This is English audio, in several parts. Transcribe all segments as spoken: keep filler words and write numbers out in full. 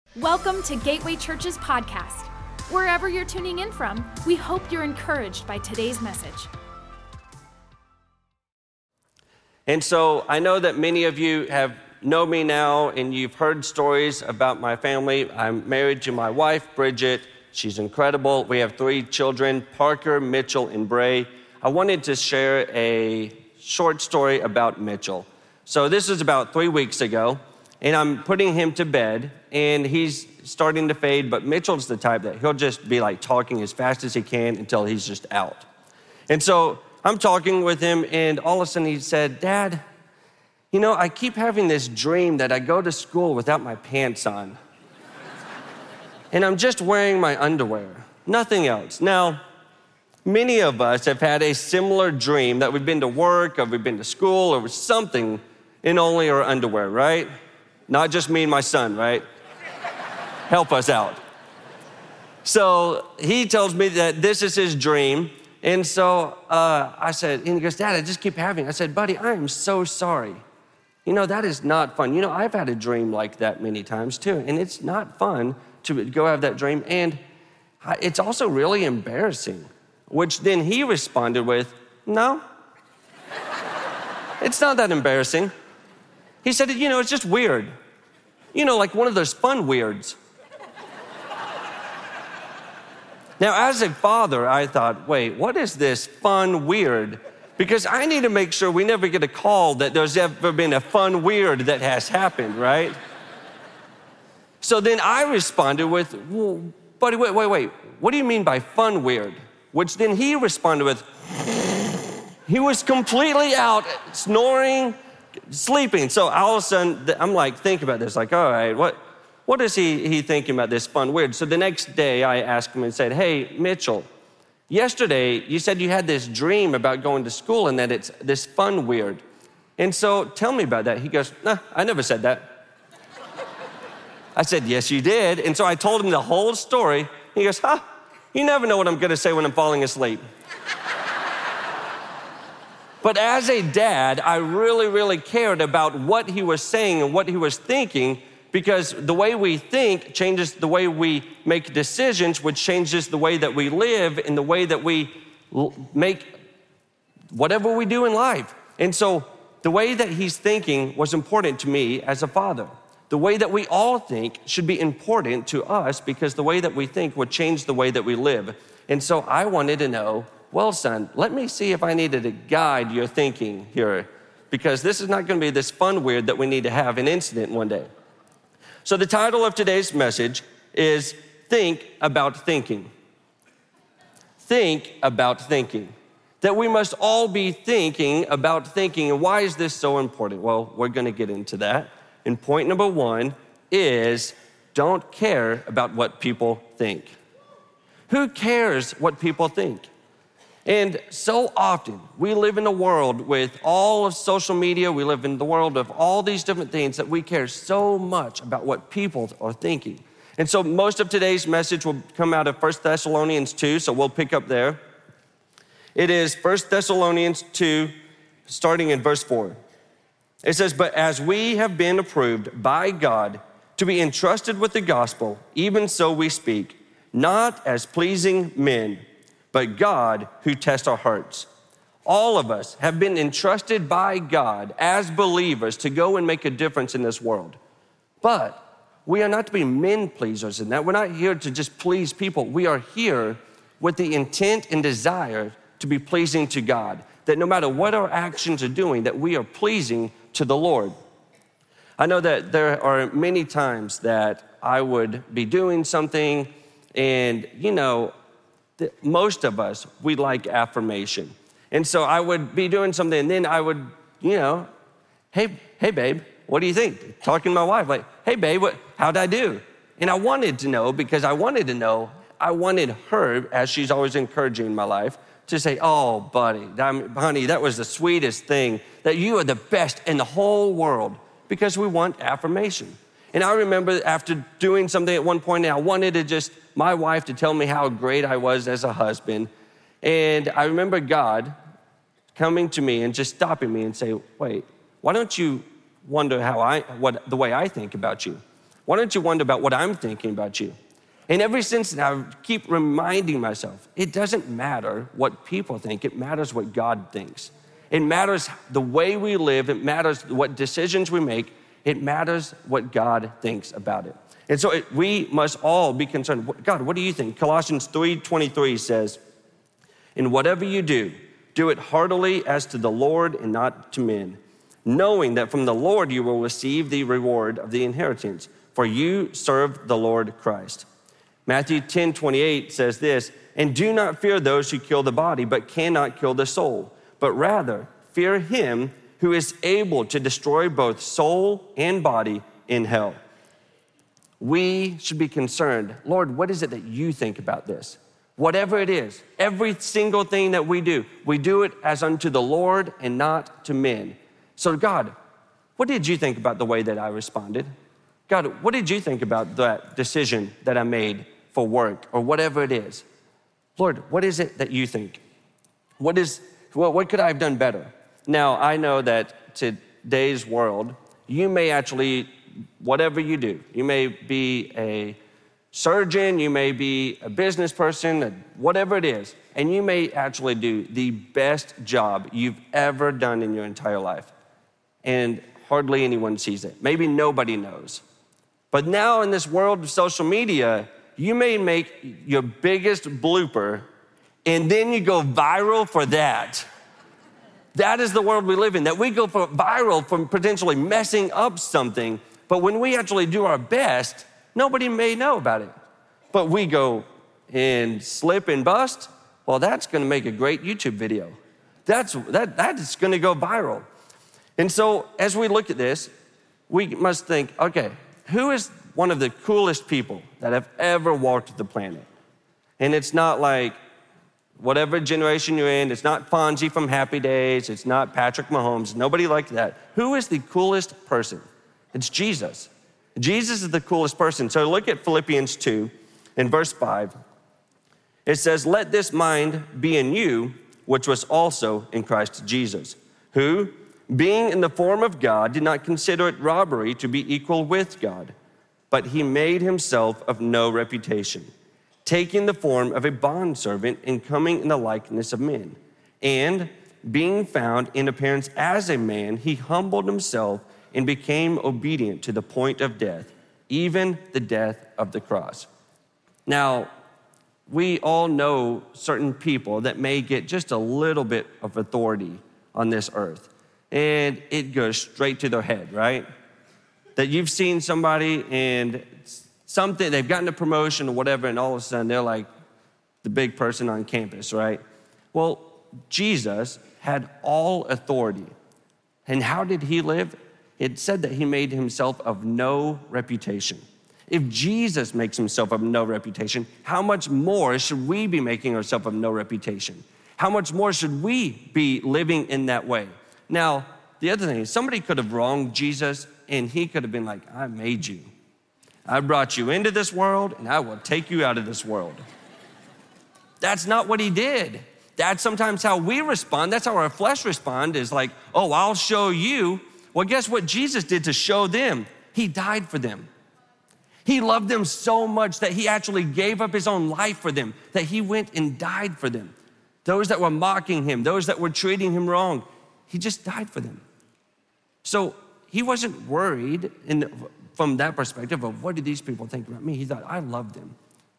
Welcome to Gateway Church's podcast. Wherever you're tuning in from, we hope you're encouraged by today's message. And so I know that many of you have know me now and you've heard stories about my family. I'm married to my wife, Bridget. She's incredible. We have three children, Parker, Mitchell, and Bray. I wanted to share a short story about Mitchell. So this was about three weeks ago, and I'm putting him to bed, and he's starting to fade, but Mitchell's the type that he'll just be like talking as fast as he can until he's just out. And so I'm talking with him, and all of a sudden he said, "Dad, you know, I keep having this dream that I go to school without my pants on. And I'm just wearing my underwear, nothing else." Now, many of us have had a similar dream that we've been to work or we've been to school or something in only our underwear, right? Not just me and my son, right? Help us out. So he tells me that this is his dream. And so uh, I said, and he goes, "Dad, I just keep having." I said, "Buddy, I am so sorry. You know, that is not fun. You know, I've had a dream like that many times too. And it's not fun to go have that dream. And it's also really embarrassing." Which then he responded with, "No, it's not that embarrassing." He said, "You know, it's just weird. You know, like one of those fun weirds." Now, as a father, I thought, wait, what is this fun weird? Because I need to make sure we never get a call that there's ever been a fun weird that has happened, right? So then I responded with, "Well, buddy, wait, wait, wait. What do you mean by fun weird?" Which then he responded with, he was completely out, snoring, sleeping. So all of a sudden, I'm like, think about this, like, all right, what, what is he, he thinking about this fun weird? So the next day I asked him and said, "Hey, Mitchell, yesterday you said you had this dream about going to school and that it's this fun weird. And so tell me about that." He goes, "Nah, I never said that." I said, "Yes, you did." And so I told him the whole story. He goes, "Huh, you never know what I'm gonna say when I'm falling asleep." But as a dad, I really, really cared about what he was saying and what he was thinking, because the way we think changes the way we make decisions, which changes the way that we live and the way that we make whatever we do in life. And so the way that he's thinking was important to me as a father. The way that we all think should be important to us, because the way that we think would change the way that we live. And so I wanted to know, well, son, let me see if I needed to guide your thinking here, because this is not going to be this fun weird that we need to have an incident one day. So the title of today's message is Think About Thinking. Think about thinking. That we must all be thinking about thinking. And why is this so important? Well, we're going to get into that. And point number one is don't care about what people think. Who cares what people think? And so often we live in a world with all of social media, we live in the world of all these different things that we care so much about what people are thinking. And so most of today's message will come out of First Thessalonians two, so we'll pick up there. It is First Thessalonians two, starting in verse four. It says, "But as we have been approved by God to be entrusted with the gospel, even so we speak, not as pleasing men, but God who tests our hearts." All of us have been entrusted by God as believers to go and make a difference in this world. But we are not to be men pleasers in that. We're not here to just please people. We are here with the intent and desire to be pleasing to God. That no matter what our actions are doing, that we are pleasing to the Lord. I know that there are many times that I would be doing something and, you know, most of us, we like affirmation. And so I would be doing something and then I would, you know, hey, hey babe, what do you think? Talking to my wife, like, "Hey babe, what, how'd I do?" And I wanted to know, because I wanted to know, I wanted her, as she's always encouraging in my life, to say, "Oh, buddy, honey, that was the sweetest thing, that you are the best in the whole world," because we want affirmation. And I remember after doing something at one point, and I wanted to just, my wife to tell me how great I was as a husband. And I remember God coming to me and just stopping me and say, "Wait, why don't you wonder how I, what the way I think about you? Why don't you wonder about what I'm thinking about you? And ever since then, I keep reminding myself, it doesn't matter what people think, it matters what God thinks. It matters the way we live, it matters what decisions we make, it matters what God thinks about it. And so it, we must all be concerned, God, what do you think? Colossians three twenty-three says, "In whatever you do, do it heartily as to the Lord and not to men, knowing that from the Lord you will receive the reward of the inheritance, for you serve the Lord Christ." Matthew ten twenty-eight says this, "And do not fear those who kill the body, but cannot kill the soul, but rather fear him who is able to destroy both soul and body in hell." We should be concerned, Lord, what is it that you think about this? Whatever it is, every single thing that we do, we do it as unto the Lord and not to men. So God, what did you think about the way that I responded? God, what did you think about that decision that I made for work or whatever it is? Lord, what is it that you think? What is, well, what could I have done better? Now, I know that today's world, you may actually, whatever you do, you may be a surgeon, you may be a business person, whatever it is, and you may actually do the best job you've ever done in your entire life. And hardly anyone sees it. Maybe nobody knows. But now in this world of social media, you may make your biggest blooper and then you go viral for that. That is the world we live in, that we go for viral from potentially messing up something, but when we actually do our best, nobody may know about it. But we go and slip and bust, well, that's gonna make a great YouTube video. That's, that, that is gonna go viral. And so as we look at this, we must think, okay, who is one of the coolest people that have ever walked the planet? And it's not like whatever generation you're in, it's not Fonzie from Happy Days, it's not Patrick Mahomes, nobody like that. Who is the coolest person? It's Jesus. Jesus is the coolest person. So look at Philippians two in verse five. It says, "Let this mind be in you, which was also in Christ Jesus, who, being in the form of God, did not consider it robbery to be equal with God, but he made himself of no reputation, taking the form of a bondservant and coming in the likeness of men. And being found in appearance as a man, he humbled himself and became obedient to the point of death, even the death of the cross." Now, we all know certain people that may get just a little bit of authority on this earth, and it goes straight to their head, right? That you've seen somebody and something, they've gotten a promotion or whatever, and all of a sudden they're like the big person on campus, right? Well, Jesus had all authority. And how did he live? It said that he made himself of no reputation. If Jesus makes himself of no reputation, how much more should we be making ourselves of no reputation? How much more should we be living in that way? Now, the other thing is somebody could have wronged Jesus and he could have been like, I made you. I brought you into this world and I will take you out of this world. That's not what he did. That's sometimes how we respond. That's how our flesh responds, is like, oh, I'll show you. Well, guess what Jesus did to show them? He died for them. He loved them so much that he actually gave up his own life for them, that he went and died for them. Those that were mocking him, those that were treating him wrong, he just died for them. So he wasn't worried in the, from that perspective of what do these people think about me? He thought, I love them.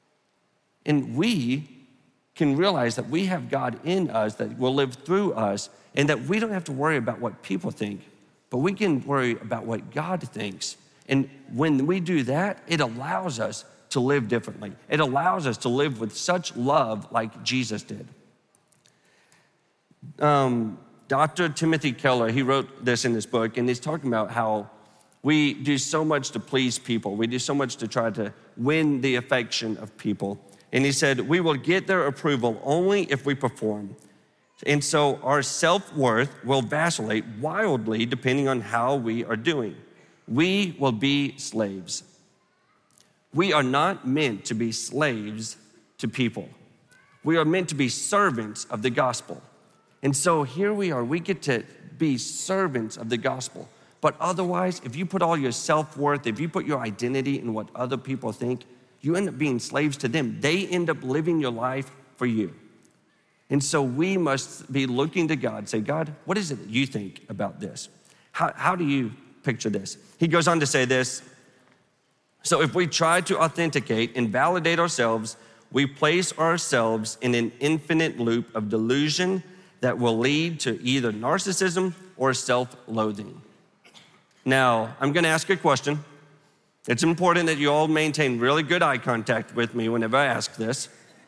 And we can realize that we have God in us that will live through us, and that we don't have to worry about what people think, but we can worry about what God thinks. And when we do that, it allows us to live differently. It allows us to live with such love like Jesus did. Um, Doctor Timothy Keller, he wrote this in his book, and he's talking about how we do so much to please people. We do so much to try to win the affection of people. And he said, we will get their approval only if we perform. And so our self-worth will vacillate wildly depending on how we are doing. We will be slaves. We are not meant to be slaves to people. We are meant to be servants of the gospel. And so here we are, we get to be servants of the gospel. But otherwise, if you put all your self-worth, if you put your identity in what other people think, you end up being slaves to them. They end up living your life for you. And so we must be looking to God, say, God, what is it that you think about this? How, how do you picture this? He goes on to say this. So if we try to authenticate and validate ourselves, we place ourselves in an infinite loop of delusion that will lead to either narcissism or self-loathing. Now, I'm gonna ask a question. It's important that you all maintain really good eye contact with me whenever I ask this.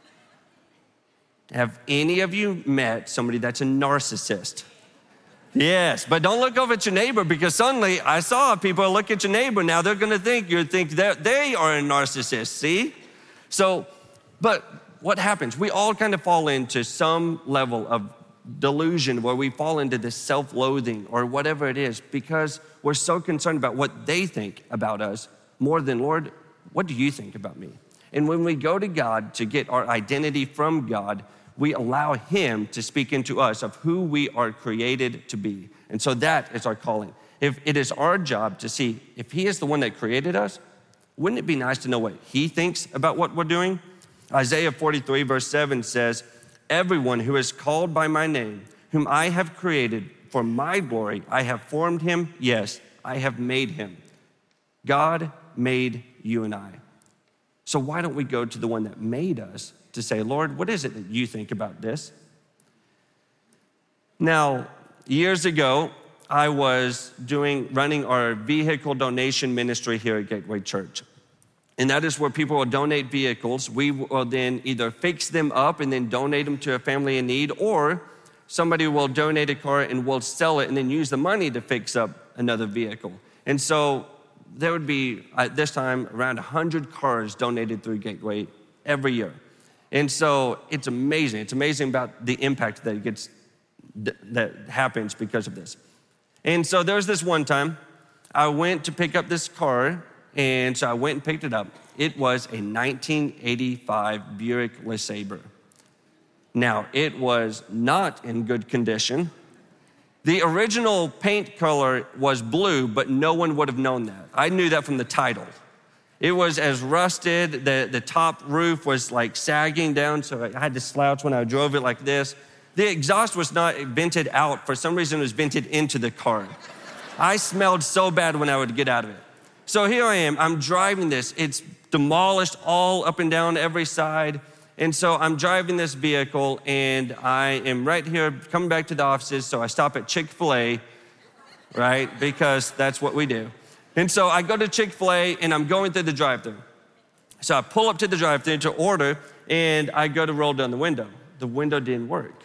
Have any of you met somebody that's a narcissist? Yes, but don't look over at your neighbor, because suddenly I saw people look at your neighbor. Now they're gonna think you think that they are a narcissist, see? So, but what happens? We all kind of fall into some level of delusion where we fall into this self-loathing or whatever it is, because we're so concerned about what they think about us more than, Lord, what do you think about me? And when we go to God to get our identity from God, we allow him to speak into us of who we are created to be. And so that is our calling. If it is our job to see if he is the one that created us, wouldn't it be nice to know what he thinks about what we're doing? Isaiah forty-three verse seven says, everyone who is called by my name, whom I have created for my glory, I have formed him. Yes, I have made him. God made you and I. So why don't we go to the one that made us to say, Lord, what is it that you think about this? Now, years ago, I was doing, running our vehicle donation ministry here at Gateway Church. And that is where people will donate vehicles. We will then either fix them up and then donate them to a family in need, or somebody will donate a car and we'll sell it and then use the money to fix up another vehicle. And so there would be, at this time, around one hundred cars donated through Gateway every year. And so it's amazing. It's amazing about the impact that gets, that happens because of this. And so there was this one time, I went to pick up this car, and so I went and picked it up. It was a nineteen eighty-five Buick LeSabre. Now, it was not in good condition. The original paint color was blue, but no one would have known that. I knew that from the title. It was as rusted, the, the top roof was like sagging down, so I had to slouch when I drove it like this. The exhaust was not vented out. For some reason, it was vented into the car. I smelled so bad when I would get out of it. So here I am, I'm driving this. It's demolished all up and down every side. And so I'm driving this vehicle, and I am right here coming back to the offices, so I stop at Chick-fil-A, right? Because that's what we do. And so I go to Chick-fil-A, and I'm going through the drive-thru. So I pull up to the drive-thru to order, and I go to roll down the window. The window didn't work.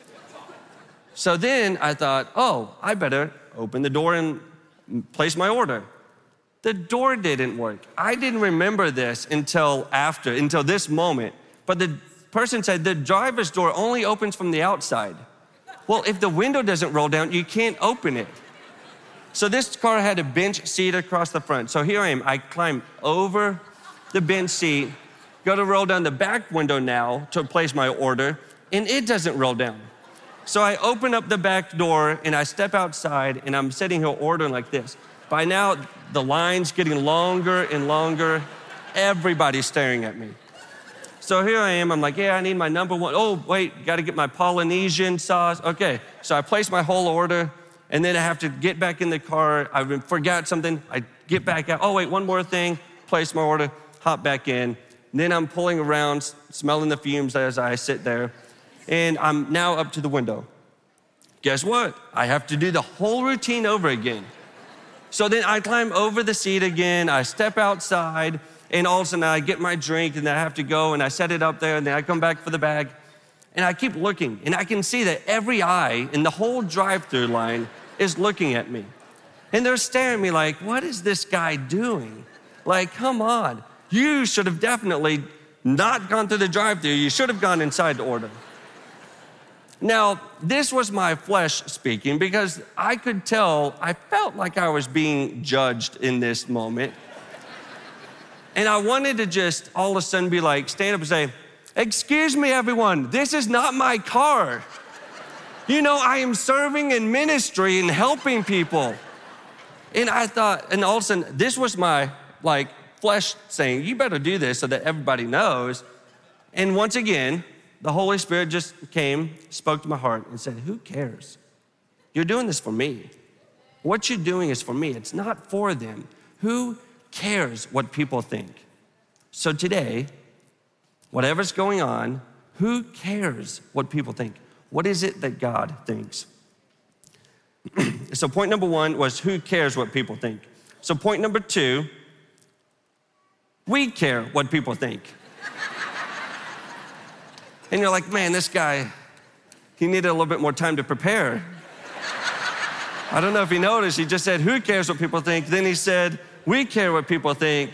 So then I thought, oh, I better open the door and place my order. The door didn't work. I didn't remember this until after, until this moment. But the person said, the driver's door only opens from the outside. Well, if the window doesn't roll down, you can't open it. So this car had a bench seat across the front. So here I am, I climb over the bench seat, go to roll down the back window now to place my order, and it doesn't roll down. So I open up the back door and I step outside, and I'm sitting here ordering like this. By now, the line's getting longer and longer. Everybody's staring at me. So here I am, I'm like, yeah, I need my number one. Oh, wait, gotta get my Polynesian sauce. Okay, so I place my whole order, and then I have to get back in the car. I forgot something, I get back out. Oh, wait, one more thing, place my order, hop back in. And then I'm pulling around, smelling the fumes as I sit there, and I'm now up to the window. Guess what? I have to do the whole routine over again. So then I climb over the seat again, I step outside, and all of a sudden I get my drink, and then I have to go, and I set it up there, and then I come back for the bag, and I keep looking, and I can see that every eye in the whole drive-thru line is looking at me. And they're staring at me like, what is this guy doing? Like, come on. You should have definitely not gone through the drive-thru. You should have gone inside to order. Now, this was my flesh speaking, because I could tell, I felt like I was being judged in this moment. And I wanted to just all of a sudden be like, stand up and say, excuse me, everyone, this is not my car. You know, I am serving in ministry and helping people. And I thought, and all of a sudden, this was my like flesh saying, you better do this so that everybody knows. And once again, the Holy Spirit just came, spoke to my heart and said, who cares? You're doing this for me. What you're doing is for me. It's not for them. Who cares what people think? So today, whatever's going on, who cares what people think? What is it that God thinks? So point number one was who cares what people think? So point number two, we care what people think. And you're like, man, this guy, he needed a little bit more time to prepare. I don't know if he noticed, he just said, who cares what people think? Then he said, we care what people think.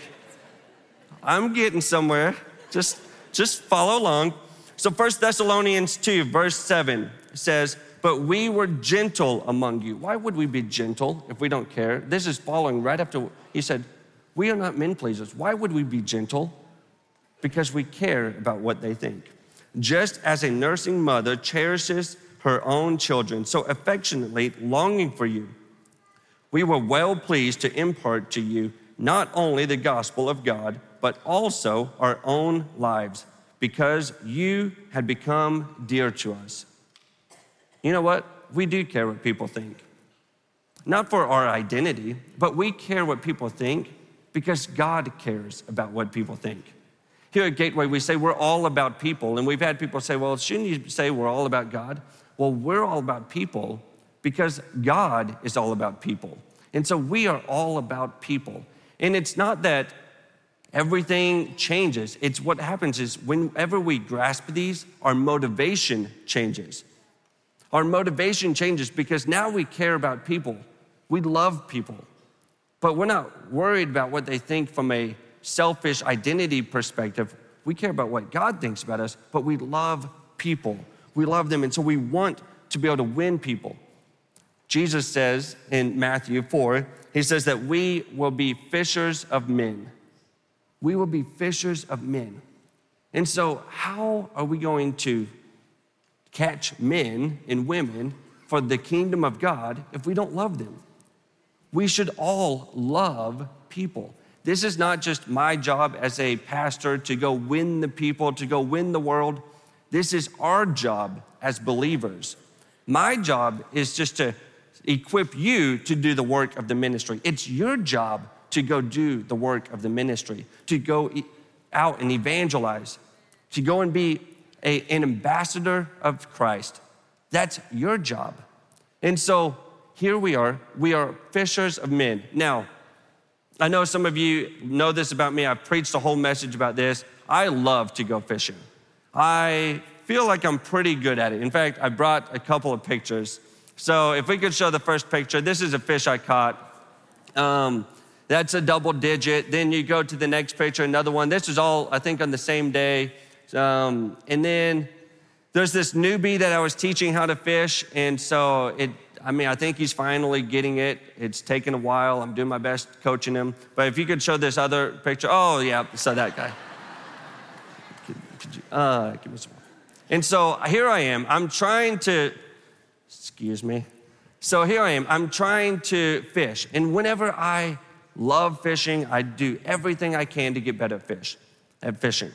I'm getting somewhere, just, just follow along. So First Thessalonians two, verse seven says, but we were gentle among you. Why would we be gentle if we don't care? This is following right after, he said, we are not men pleasers. Why would we be gentle? Because we care about what they think. Just as a nursing mother cherishes her own children, so affectionately longing for you, we were well pleased to impart to you not only the gospel of God, but also our own lives, because you had become dear to us. You know what? We do care what people think. Not for our identity, but we care what people think because God cares about what people think. Here at Gateway, we say we're all about people, and we've had people say, well, shouldn't you say we're all about God? Well, we're all about people because God is all about people. And so we are all about people. And it's not that everything changes. It's what happens is whenever we grasp these, our motivation changes. Our motivation changes because now we care about people. We love people. But we're not worried about what they think from a selfish identity perspective. We care about what God thinks about us, but we love people. We love them, and so we want to be able to win people. Jesus says in Matthew four, he says that we will be fishers of men. We will be fishers of men. And so how are we going to catch men and women for the kingdom of God if we don't love them? We should all love people. This is not just my job as a pastor to go win the people, to go win the world. This is our job as believers. My job is just to equip you to do the work of the ministry. It's your job to go do the work of the ministry, to go out and evangelize, to go and be a, an ambassador of Christ. That's your job. And so here we are, we are fishers of men. Now, I know some of you know this about me. I've preached a whole message about this. I love to go fishing. I feel like I'm pretty good at it. In fact, I brought a couple of pictures. So if we could show the first picture, this is a fish I caught. Um, that's a double digit. Then you go to the next picture, another one. This is all, I think, on the same day. Um, and then there's this newbie that I was teaching how to fish. And so it, I mean, I think he's finally getting it. It's taken a while. I'm doing my best coaching him. But if you could show this other picture. Oh, yeah, so that guy. could, could you, uh, give me some more. And so here I am. I'm trying to, excuse me. So here I am. I'm trying to fish. And whenever I love fishing, I do everything I can to get better at fish, at fishing.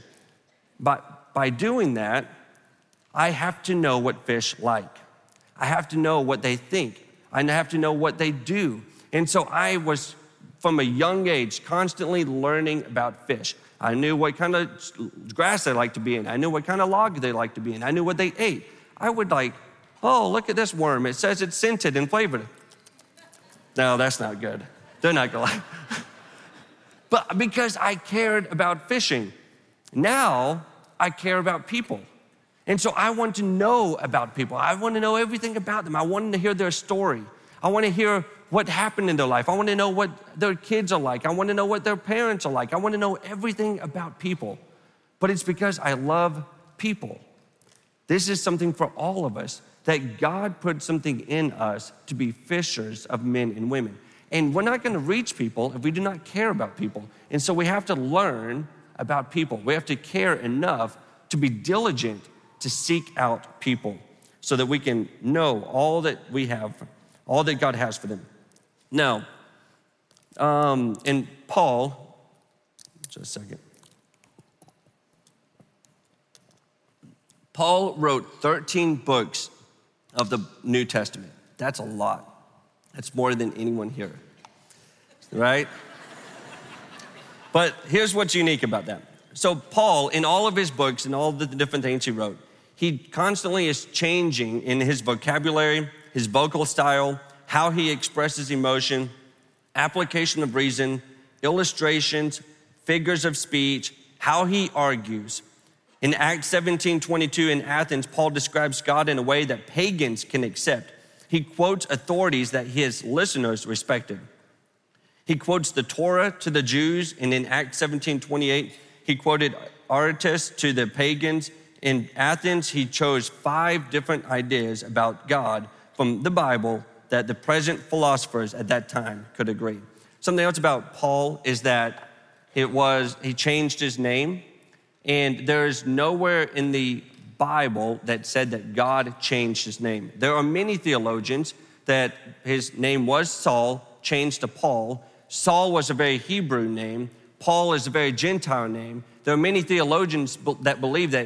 But by doing that, I have to know what fish like. I have to know what they think. I have to know what they do. And so I was, from a young age, constantly learning about fish. I knew what kind of grass they like to be in. I knew what kind of log they like to be in. I knew what they ate. I would like, oh, look at this worm. It says it's scented and flavored. No, that's not good. They're not gonna like. But because I cared about fishing, now I care about people. And so I want to know about people. I want to know everything about them. I want to hear their story. I want to hear what happened in their life. I want to know what their kids are like. I want to know what their parents are like. I want to know everything about people. But it's because I love people. This is something for all of us, that God put something in us to be fishers of men and women. And we're not going to reach people if we do not care about people. And so we have to learn about people. We have to care enough to be diligent to seek out people so that we can know all that we have, all that God has for them. Now, Um, and Paul, just a second. Paul wrote thirteen books of the New Testament. That's a lot. That's more than anyone here, right? But here's what's unique about that. So Paul, in all of his books and all the different things he wrote, he constantly is changing in his vocabulary, his vocal style, how he expresses emotion, application of reason, illustrations, figures of speech, how he argues. In Acts seventeen twenty-two in Athens, Paul describes God in a way that pagans can accept. He quotes authorities that his listeners respected. He quotes the Torah to the Jews, and in Acts seventeen twenty-eight, he quoted Aratus to the pagans. In Athens, he chose five different ideas about God from the Bible that the present philosophers at that time could agree. Something else about Paul is that it was, he changed his name, and there's nowhere in the Bible that said that God changed his name. There are many theologians that his name was Saul, changed to Paul. Saul was a very Hebrew name. Paul is a very Gentile name. There are many theologians that believe that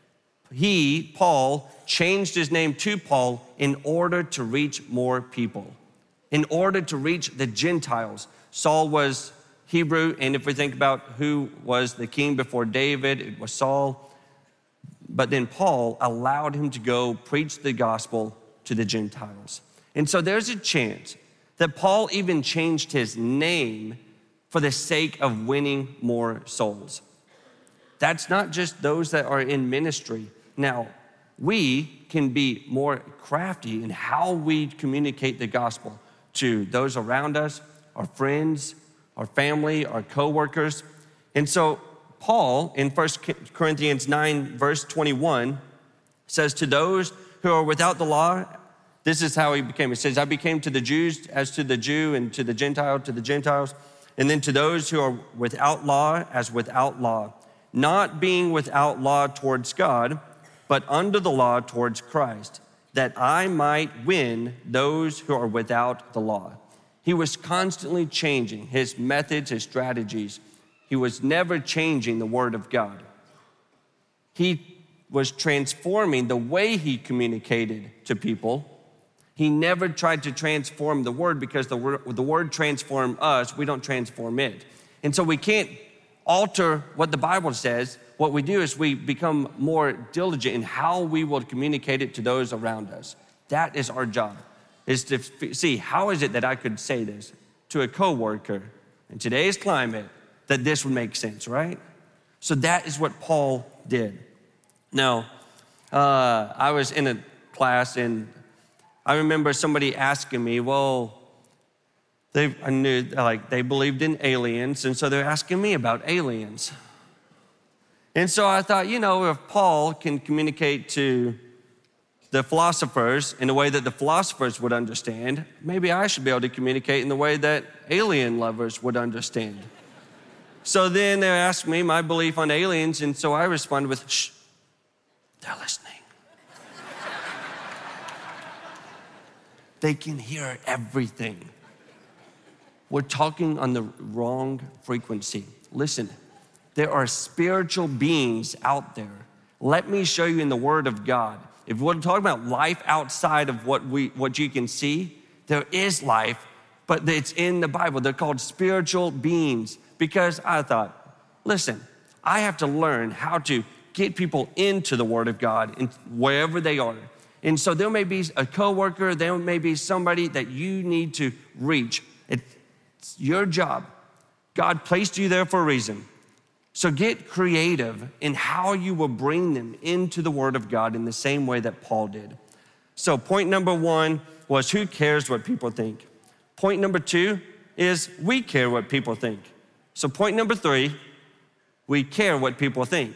he, Paul, changed his name to Paul in order to reach more people, in order to reach the Gentiles. Saul was Hebrew, and if we think about who was the king before David, it was Saul. But then Paul allowed him to go preach the gospel to the Gentiles. And so there's a chance that Paul even changed his name for the sake of winning more souls. That's not just those that are in ministry. Now, we can be more crafty in how we communicate the gospel to those around us, our friends, our family, our coworkers. And so Paul in First Corinthians nine, verse twenty-one, says, to those who are without the law, this is how he became. It says, I became to the Jews as to the Jew, and to the Gentile to the Gentiles, and then to those who are without law as without law, not being without law towards God, but under the law towards Christ, that I might win those who are without the law. He was constantly changing his methods, his strategies. He was never changing the word of God. He was transforming the way he communicated to people. He never tried to transform the word, because the word, the word transformed us. We don't transform it. And so we can't alter what the Bible says. What we do is we become more diligent in how we will communicate it to those around us. That is our job, is to f- see how is it that I could say this to a coworker in today's climate that this would make sense, right? So that is what Paul did. Now, uh, I was in a class, and I remember somebody asking me, well, they I knew like they believed in aliens, and so they're asking me about aliens. And so I thought, you know, if Paul can communicate to the philosophers in a way that the philosophers would understand, maybe I should be able to communicate in the way that alien lovers would understand. So then they asked me my belief on aliens, and so I responded with, shh, they're listening. They can hear everything. We're talking on the wrong frequency. Listen, there are spiritual beings out there. Let me show you in the Word of God. If we're talking about life outside of what we what you can see, there is life, but it's in the Bible. They're called spiritual beings. Because I thought, listen, I have to learn how to get people into the Word of God and wherever they are. And so there may be a coworker, there may be somebody that you need to reach. It's your job. God placed you there for a reason. So get creative in how you will bring them into the Word of God in the same way that Paul did. So point number one was, who cares what people think? Point number two is, we care what people think. So point number three, we care what people think.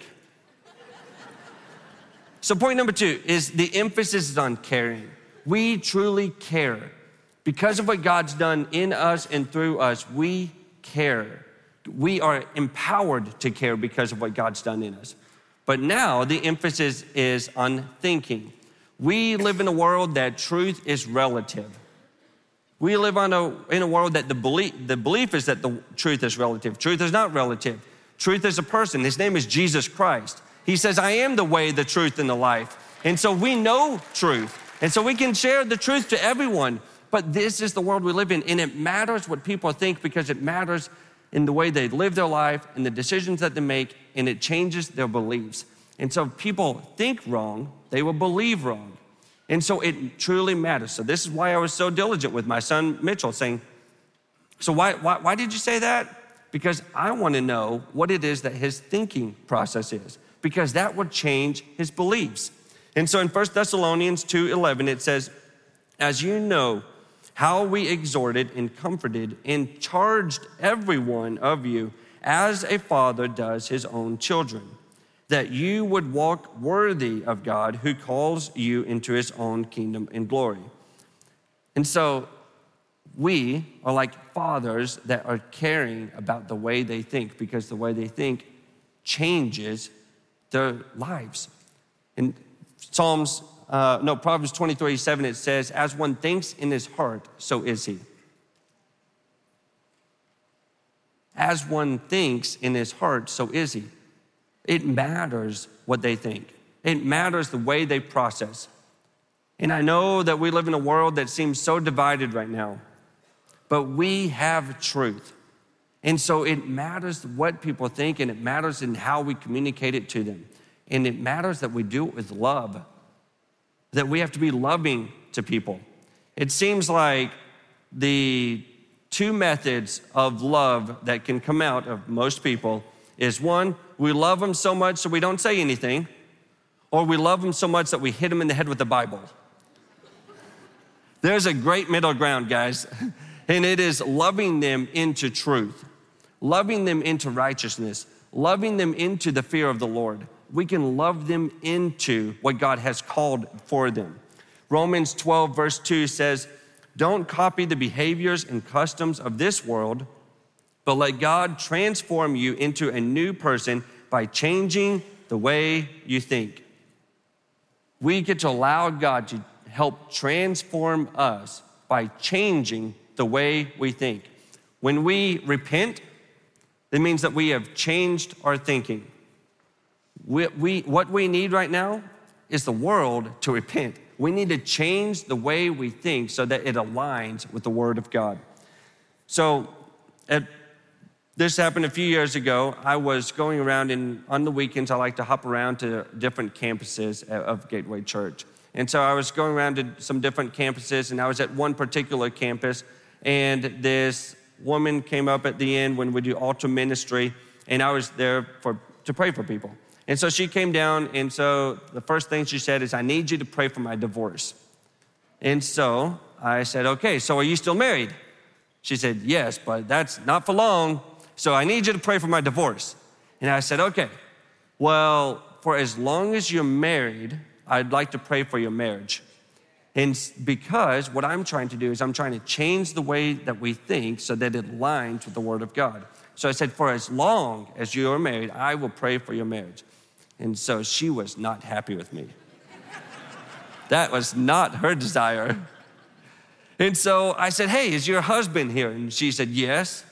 So point number two is the emphasis is on caring. We truly care. Because of what God's done in us and through us, we care. We are empowered to care because of what God's done in us. But now the emphasis is on thinking. We live in a world that truth is relative. We live on a, in a world that the belief, the belief is that the truth is relative. Truth is not relative. Truth is a person. His name is Jesus Christ. He says, I am the way, the truth, and the life. And so we know truth. And so we can share the truth to everyone. But this is the world we live in. And it matters what people think because it matters in the way they live their life and the decisions that they make, and it changes their beliefs. And so if people think wrong, they will believe wrong. And so it truly matters. So this is why I was so diligent with my son, Mitchell, saying, so why, why, why did you say that? Because I want to know what it is that his thinking process is, because that would change his beliefs. And so in First Thessalonians two eleven, it says, as you know how we exhorted and comforted and charged every one of you as a father does his own children, that you would walk worthy of God who calls you into his own kingdom and glory. And so we are like fathers that are caring about the way they think, because the way they think changes their lives. In Psalms, uh, no, Proverbs twenty-three seven, it says, as one thinks in his heart, so is he. As one thinks in his heart, so is he. It matters what they think. It matters the way they process. And I know that we live in a world that seems so divided right now, but we have truth. And so it matters what people think, and it matters in how we communicate it to them. And it matters that we do it with love, that we have to be loving to people. It seems like the two methods of love that can come out of most people is, one, we love them so much so we don't say anything, or we love them so much that we hit them in the head with the Bible. There's a great middle ground, guys, and it is loving them into truth, loving them into righteousness, loving them into the fear of the Lord. We can love them into what God has called for them. Romans twelve verse two says, don't copy the behaviors and customs of this world, but let God transform you into a new person by changing the way you think. We get to allow God to help transform us by changing the way we think. When we repent, it means that we have changed our thinking. We, we, what we need right now is the world to repent. We need to change the way we think so that it aligns with the Word of God. So at, this happened a few years ago. I was going around, and on the weekends, I like to hop around to different campuses of Gateway Church. And so I was going around to some different campuses, and I was at one particular campus, and this woman came up at the end when we do altar ministry, and I was there for to pray for people. And so she came down, and so the first thing she said is, I need you to pray for my divorce. And so I said, okay, so are you still married? She said, yes, but that's not for long, so I need you to pray for my divorce. And I said, okay, well, for as long as you're married, I'd like to pray for your marriage. And because what I'm trying to do is I'm trying to change the way that we think so that it aligns with the Word of God. So I said, for as long as you are married, I will pray for your marriage. And so she was not happy with me. That was not her desire. And so I said, hey, is your husband here? And she said, yes.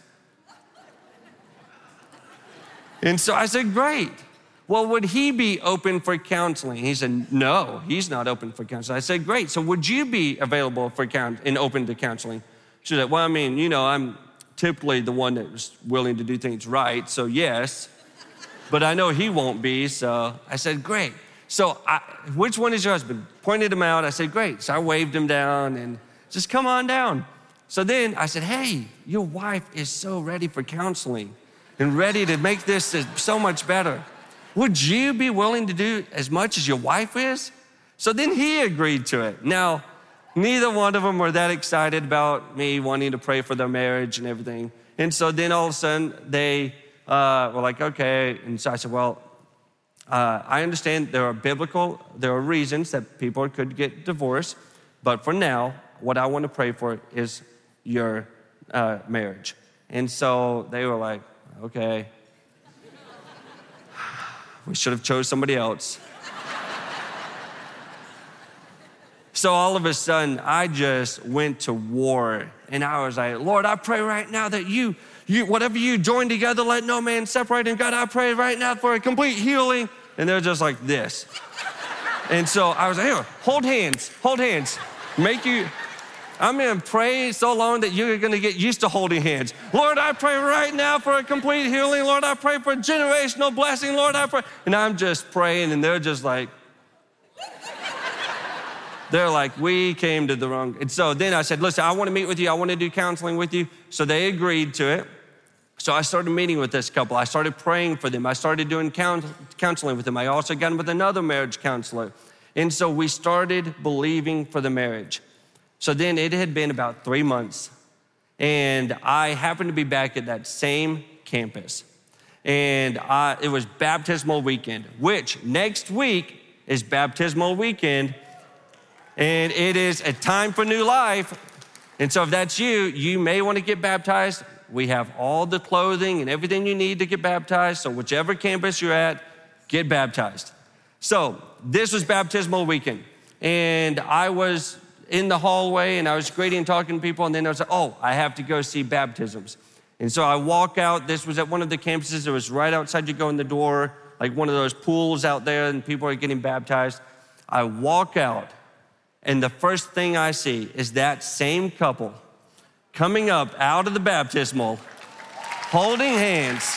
And so I said, great. Well, would he be open for counseling? He said, no, he's not open for counseling. I said, great. So would you be available for count and open to counseling? She said, well, I mean, you know, I'm typically the one that's willing to do things right, so yes. But I know he won't be, so I said, great. So I, which one is your husband? Pointed him out. I said, great. So I waved him down and just come on down. So then I said, hey, your wife is so ready for counseling and ready to make this so much better. Would you be willing to do as much as your wife is? So then he agreed to it. Now, neither one of them were that excited about me wanting to pray for their marriage and everything. And so then all of a sudden they uh, were like, okay. And so I said, well, uh, I understand there are biblical, there are reasons that people could get divorced. But for now, what I want to pray for is your uh, marriage. And so they were like, okay. We should have chose somebody else. So all of a sudden, I just went to war. And I was like, Lord, I pray right now that you, you, whatever you join together, let no man separate. And God, I pray right now for a complete healing. And they're just like this. And so I was like, here, hold hands, hold hands. Make you, I'm gonna pray so long that you're gonna get used to holding hands. Lord, I pray right now for a complete healing. Lord, I pray for generational blessing. Lord, I pray. And I'm just praying and they're just like, they're like, we came to the wrong. And so then I said, listen, I wanna meet with you. I wanna do counseling with you. So they agreed to it. So I started meeting with this couple. I started praying for them. I started doing counseling with them. I also got in with another marriage counselor. And so we started believing for the marriage. So then it had been about three months. And I happened to be back at that same campus. And I, it was baptismal weekend, which next week is baptismal weekend. And it is a time for new life. And so if that's you, you may want to get baptized. We have all the clothing and everything you need to get baptized. So whichever campus you're at, get baptized. So this was baptismal weekend. And I was in the hallway and I was greeting and talking to people. And then I was like, oh, I have to go see baptisms. And so I walk out. This was at one of the campuses. It was right outside you go in the door, like one of those pools out there and people are getting baptized. I walk out and the first thing I see is that same couple coming up out of the baptismal, holding hands.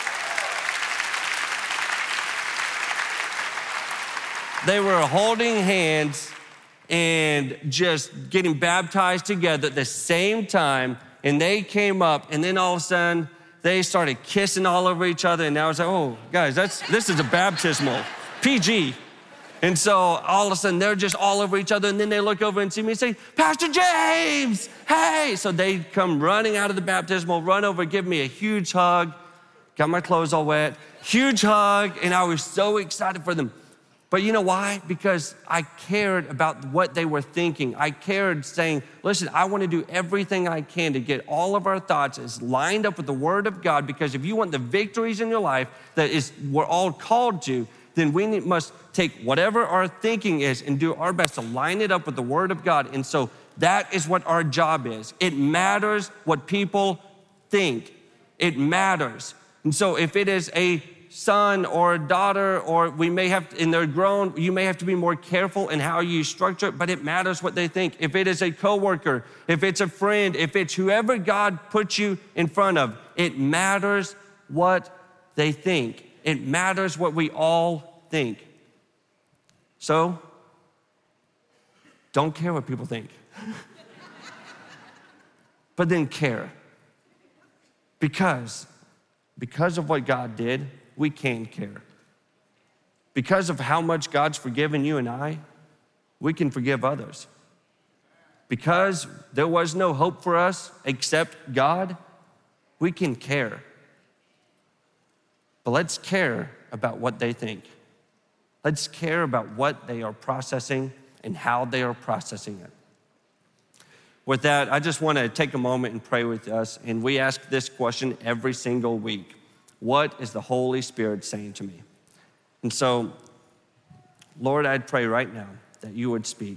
They were holding hands and just getting baptized together at the same time. And they came up and then all of a sudden they started kissing all over each other. And I was like, oh guys, that's this is a baptismal, P G. And so all of a sudden they're just all over each other. And then they look over and see me and say, Pastor James, hey. So they come running out of the baptismal, run over, give me a huge hug. Got my clothes all wet, huge hug. And I was so excited for them. But you know why? Because I cared about what they were thinking. I cared saying, listen, I want to do everything I can to get all of our thoughts as lined up with the Word of God, because if you want the victories in your life that is we're all called to, then we need, must take whatever our thinking is and do our best to line it up with the Word of God. And so that is what our job is. It matters what people think. It matters. And so if it is a son or a daughter, or we may have, and they're grown, you may have to be more careful in how you structure it, but it matters what they think. If it is a coworker, if it's a friend, if it's whoever God puts you in front of, it matters what they think. It matters what we all think. So, don't care what people think. But then care. Because, because of what God did, we can care. Because of how much God's forgiven you and I, we can forgive others. Because there was no hope for us except God, we can care. But let's care about what they think. Let's care about what they are processing and how they are processing it. With that, I just want to take a moment and pray with us. And we ask this question every single week. What is the Holy Spirit saying to me? And so, Lord, I'd pray right now that you would speak.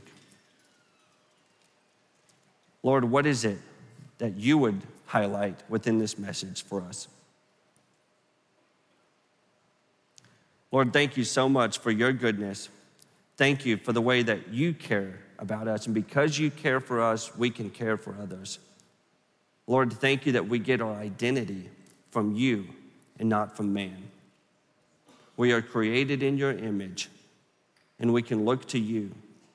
Lord, what is it that you would highlight within this message for us? Lord, thank you so much for your goodness. Thank you for the way that you care about us. And because you care for us, we can care for others. Lord, thank you that we get our identity from you and not from man. We are created in your image, and we can look to you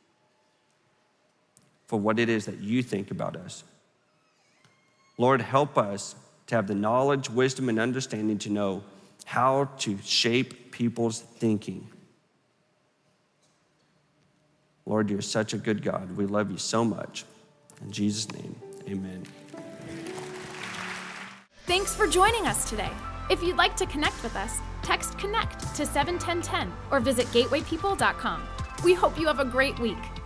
for what it is that you think about us. Lord, help us to have the knowledge, wisdom, and understanding to know how to shape people's thinking. Lord, you're such a good God. We love you so much. In Jesus' name, amen. Thanks for joining us today. If you'd like to connect with us, text CONNECT to seven one zero one zero or visit gateway people dot com. We hope you have a great week.